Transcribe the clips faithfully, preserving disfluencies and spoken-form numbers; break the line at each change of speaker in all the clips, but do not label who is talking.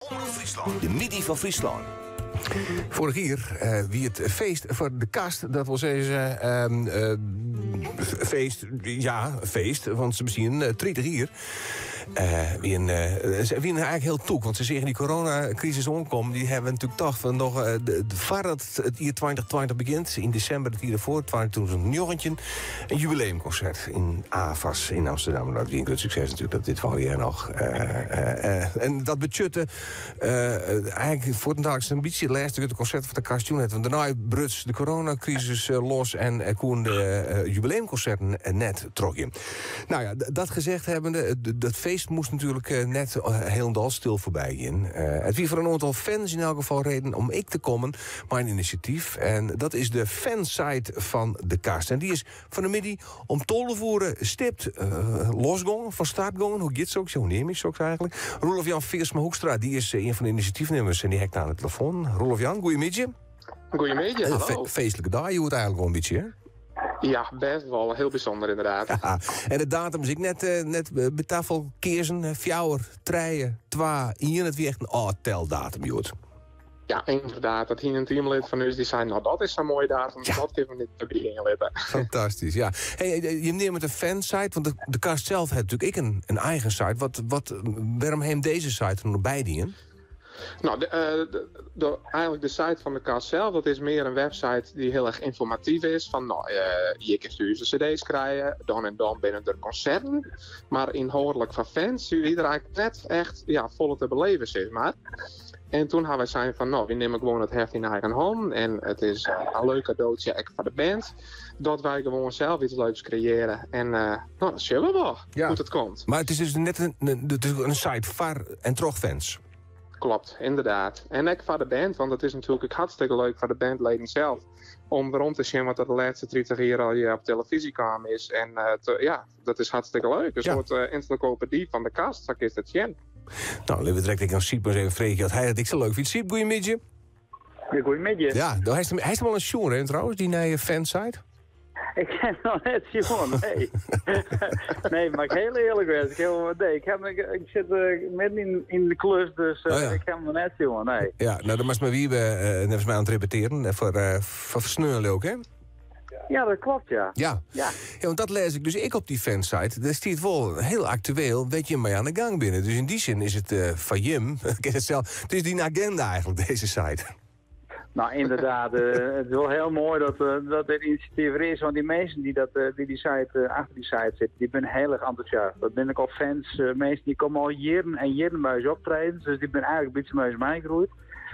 Friesland. De midi van Friesland.
Vorig jaar, uh, wie het feest voor de kast, dat wil zeggen, uh, uh, feest, ja, feest, want ze misschien uh, dertig hier. Uh, wie een, uh, ze wie eigenlijk heel toek, want ze zeggen die coronacrisis omkomt, die hebben natuurlijk toch van nog, uh, de, de voordat het jaar twintig twintig begint, in december het jaar ervoor, twintig negentien, een jubileumconcert in A V A S in Amsterdam. Dat is een groot succes natuurlijk, dat dit valjaar nog. Uh, uh, uh, en dat budgetten, uh, eigenlijk voor de dag een beetje laatste het concert van de kast net, want daarna bruts de coronacrisis uh, los en er kon de uh, jubileumconcerten uh, net trokken. Nou ja, d- dat gezegd hebbende, d- dat feest moest natuurlijk uh, net uh, helemaal stil voorbij in. Uh, het wie voor een aantal fans in elk geval reden om ik te komen, mijn initiatief. En dat is de fansite van de kast. En die is van de midi om tolvoeren stipt uh, losgongen, van start gongen. Hoe gaat ook? Zo neem ik ook eigenlijk. Roelof Jan Veersma Hoekstra, die is uh, een van de initiatiefnemers en die hekt aan de telefoon. Roelof Jan, goeiemiddag.
Goeiemiddag, hallo.
Fe- feestelijke dag, je hoort eigenlijk wel een beetje, hè?
Ja, best wel. Heel bijzonder inderdaad.
Ja, en de datum is ik net, uh, net uh, bij tafel keersen, fjouwer, treien, twa, hier het wie echt een oh, teldatum, joh.
Ja, inderdaad. Dat hier een teamlid van ons die zei, nou dat is zo'n mooie datum,
Ja.
dat geven we niet te beginnen letten.
Fantastisch, ja. Hey, je neemt een fansite, want de, de kast zelf heeft natuurlijk ik een, een eigen site. Wat, wat, waarom heeft deze site er nog bij dienen?
Nou, de, uh, de, de, eigenlijk de site van de kast zelf, dat is meer een website die heel erg informatief is. Van, nou, uh, je kunt dus de cd's krijgen, dan en dan binnen de concerten. Maar inhoudelijk van fans, wie er eigenlijk net echt ja, volle te beleven is, maar. En toen hebben we zijn van, nou, we nemen gewoon het heft in eigen hand. En het is uh, een leuk cadeautje ook voor de band. Dat wij gewoon zelf iets leuks creëren. En uh, nou, dat zullen we wel,
Ja.
hoe het komt.
Maar het is dus net een, een, het is een site voor en toch fans.
Klopt, inderdaad. En ook voor de band, want het is natuurlijk ook hartstikke leuk voor de bandleden zelf. Om rond te zien wat er de laatste dertig jaar al je op televisie kwam is. En uh, te, ja, dat is hartstikke leuk. Een
Ja.
soort uh, encyclopedie van de kast, zo is het zien.
Nou, laten we direct aan Siep maar eens even vragen dat hij het ik zo leuk vindt. Siep, goeiemiddag.
Ja, goeiemiddag.
Ja, nou, hij is hem, hij is hem wel een show, hè, trouwens, die naar je fansite.
Ik ken nog net Simon, nee. nee, maar ik heel eerlijk wees. Ik, heel, nee, ik, heb, ik, ik zit uh, midden in, in de klus, dus uh,
Oh ja.
ik heb nog net Simon, nee.
Ja, nou, dan was maar wie we uh, net mij aan het repeteren. uh, Voor, uh, voor versneuren ook, hè?
Ja, dat klopt, ja.
Ja.
Ja.
Ja, want dat lees ik dus ik op die fansite. Daar staat wel heel actueel, weet je mee aan de gang binnen. Dus in die zin is het uh, van Jim, ik ken het zelf, het is die agenda eigenlijk, deze site.
Nou, inderdaad. Uh, het is wel heel mooi dat, uh, dat dit initiatief er is. Want die mensen die, dat, uh, die, die site, uh, achter die site zitten, die zijn heel erg enthousiast. Dat ben ik al fans. Uh, mensen die komen al jaren en jaren bij ons optreden. Dus die ben eigenlijk een beetje bij ons meegegroeid.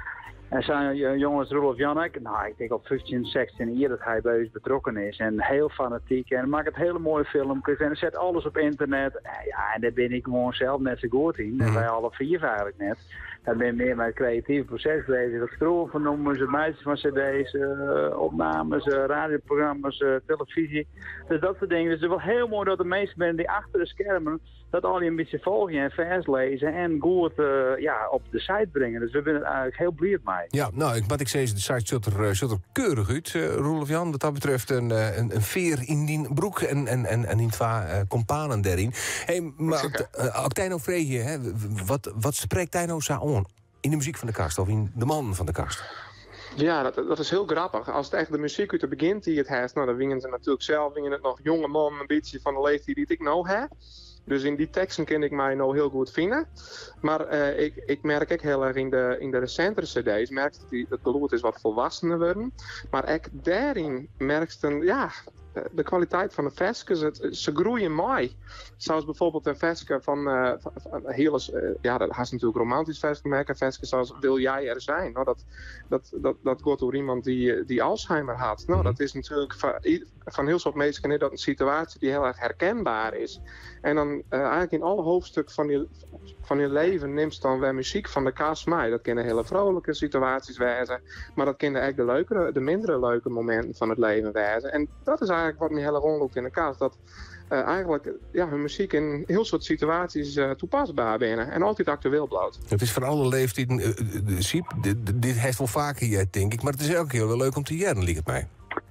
En zijn uh, jongens Roelof Jannek, nou ik denk al vijftien, zestien jaar dat hij bij ons betrokken is. En heel fanatiek en maakt het hele mooie filmpjes en zet alles op internet. En, ja, en daar ben ik gewoon zelf net zo goed in. En wij alle vier eigenlijk net. Daar ben ik meer met het creatieve proces bezig. Het schroeven van nummers, het meisjes van cd's, uh, opnames, uh, radioprogramma's, uh, televisie. Dus dat soort dingen. Dus het is wel heel mooi dat de meesten mensen die achter de schermen dat al die een beetje volgen en vers lezen en goed uh, ja, op de site brengen. Dus we zijn er eigenlijk heel blij mee.
Ja, nou, ik, wat ik zei, de site ziet er, uh, ziet er keurig uit, uh, Roelof Jan. Wat dat betreft een, uh, een, een veer in die broek en, en, en, en in twa uh, companen daarin. Hey, maar uh, ook Tino vreeg je, hè, wat, wat spreekt Tino zo aan? In de muziek van de kast of in de man van de kast?
Ja, dat, dat is heel grappig. Als het echt de muziek uit het begin die het heeft, nou dan wingen ze natuurlijk zelf, wingen het nog jonge man, een beetje van de leeftijd die ik nou heb. Dus in die teksten kan ik mij nou heel goed vinden. Maar uh, ik, ik merk ook heel erg in de, in de recentere cd's, merk dat die, dat geluid is wat volwassener worden. Maar ook daarin merk je, ja, de kwaliteit van de versjes, het, ze groeien mooi. Zoals bijvoorbeeld een versje van, uh, van, van hele, uh, ja, dat has natuurlijk romantisch versje merken, een versje zoals Wil jij er zijn? Nou, dat, dat, dat, dat gaat door iemand die, die Alzheimer had. Nou, dat is natuurlijk van, van heel soort mensen dat een situatie die heel erg herkenbaar is. En dan uh, eigenlijk in alle hoofdstukken van je, van je leven neemt dan weer muziek van de kast mee. Dat kunnen hele vrolijke situaties wezen, maar dat kunnen eigenlijk de leukere, de mindere leuke momenten van het leven wezen. En dat is eigenlijk wat me heel erg onlukt in de kast. Dat uh, eigenlijk ja, hun muziek in heel soort situaties uh, toepasbaar binnen en altijd actueel blijft.
Het is van alle leeftijden, uh, uh, Siep, dit, dit heeft wel vaker jij, denk ik, maar het is elke keer wel leuk om te jaren, liep het mij.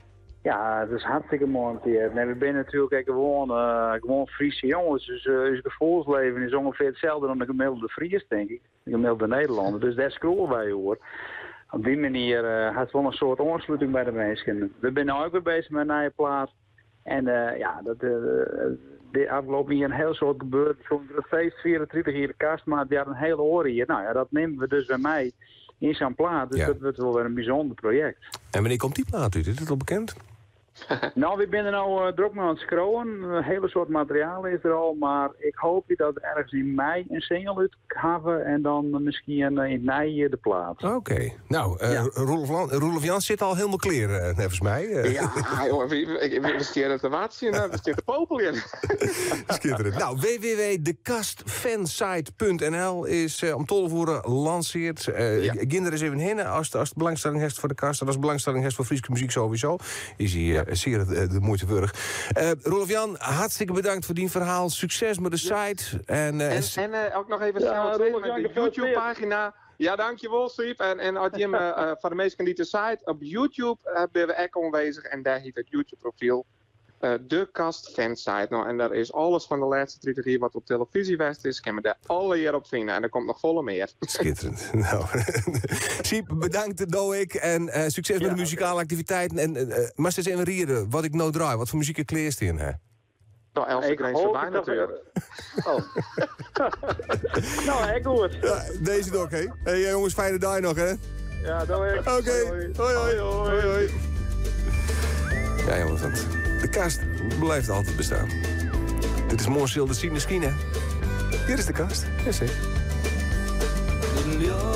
Ja, het is hartstikke mooi om te hebben. En we zijn natuurlijk ook gewoon, uh, gewoon Friese jongens. Dus uh, ons gevoelsleven is ongeveer hetzelfde dan de gemiddelde Fries, denk ik. de gemiddelde Nederlander. Dus daar scrollen wij hoor. Op die manier uh, had het wel een soort aansluiting bij de mensen. We zijn nu ook weer bezig met een nieuwe plaat. En uh, ja, dat, uh, de afgelopen jaar een heel soort gebeurd. Zo'n feest, vierentwintig hier de kast, maar die had een hele oren hier. Nou ja, dat nemen we dus bij mij in zo'n plaat. Dus ja. Dat wordt wel weer een bijzonder project.
En wanneer komt die plaat uit? Is het al bekend?
Nou, we zijn er nou uh, druk mee aan het scrollen. Een hele soort materiaal is er al. Maar ik hoop dat ergens in mei een single uit hebben. En dan misschien uh, in mei de plaat.
Oké. Okay. Nou, uh, ja. Roelof Jans zit al helemaal clear, uh, volgens mij. Uh.
Ja, joh, we, we, we steren te wachten. We steren te popel in.
Schitterend. Nou, w w w punt de kast fansite punt n l is uh, om tolf uur lanceerd. Uh, ja. Ging er eens even heen als, als de belangstelling heeft voor de kast. En als de belangstelling heeft voor Friese muziek sowieso. Is hij uh, zeer de, de moeite waard. Uh, Roelof Jan, hartstikke bedankt voor die verhaal. Succes met de site. Ja. En, uh,
en, en uh, ook nog even snel ja, met de YouTube-pagina. Ja, dankjewel, Steve. En, en uit die, uh, voor de meesten die de site op YouTube uh, ben we ook aanwezig. En daar heet het YouTube-profiel uh, De Kast Fansite. Nou, en daar is alles van de laatste dertig jaar wat op televisie west is. Kan je daar alle jaar op vinden. En er komt nog volle meer.
Schitterend. Nou, Siep, bedankt, doe ik. En uh, succes met ja, de muzikale activiteiten. En uh, maar eens even rieden wat ik nou draai. Wat voor muziek ik kleerst in, hè?
Nou, Elsie Grains voorbij natuurlijk.
Oh. Nou, ik goed.
Ja, deze nog, hè? Hé hey, jongens, fijne dag nog, hè?
Ja, doe ik.
Oké, okay. hoi, hoi. hoi, hoi, hoi. Ja, jongens, want de kast blijft altijd bestaan. Dit is Moorsil de Sineschine. Hier is de kast. Ja, zeg.